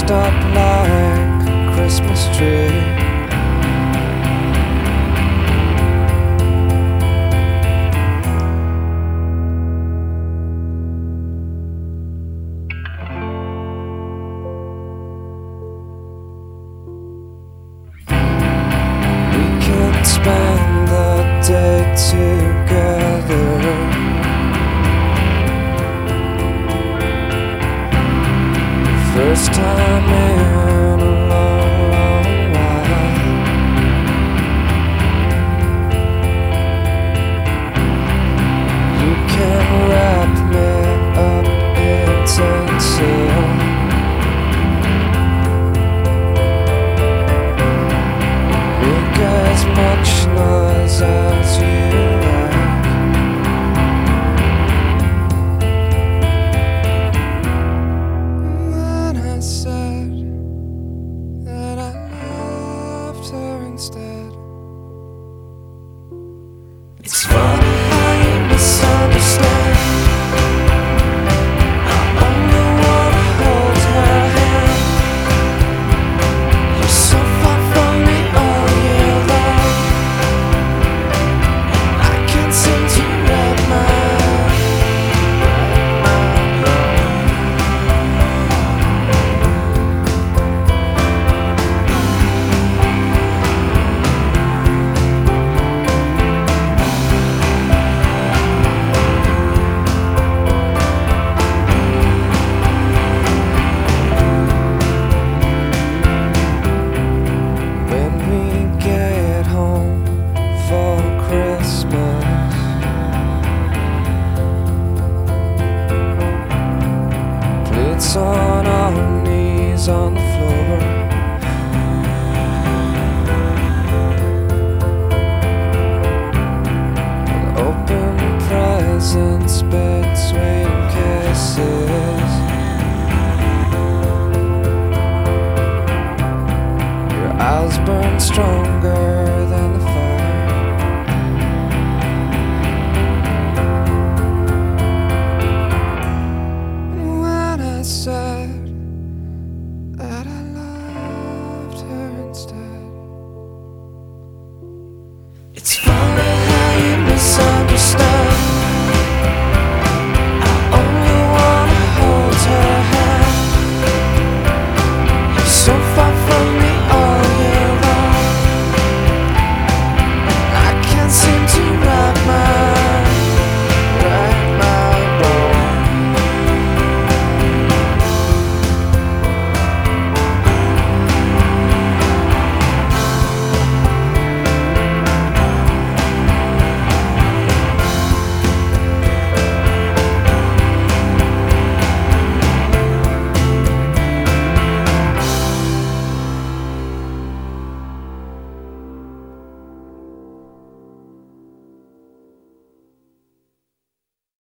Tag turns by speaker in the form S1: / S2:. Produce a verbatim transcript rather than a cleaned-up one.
S1: dressed up like a Christmas tree. We can spend the day together. First time in a long, long while. You can wrap me up in tinsel. Make as much noise as you like. I said that I loved her instead. It's funny how you misunderstand. I only wanna hold her hand. You're so far from me all year long. I can't seem to wrap my on our knees on the floor. An open presents between kisses. Your eyes burn strong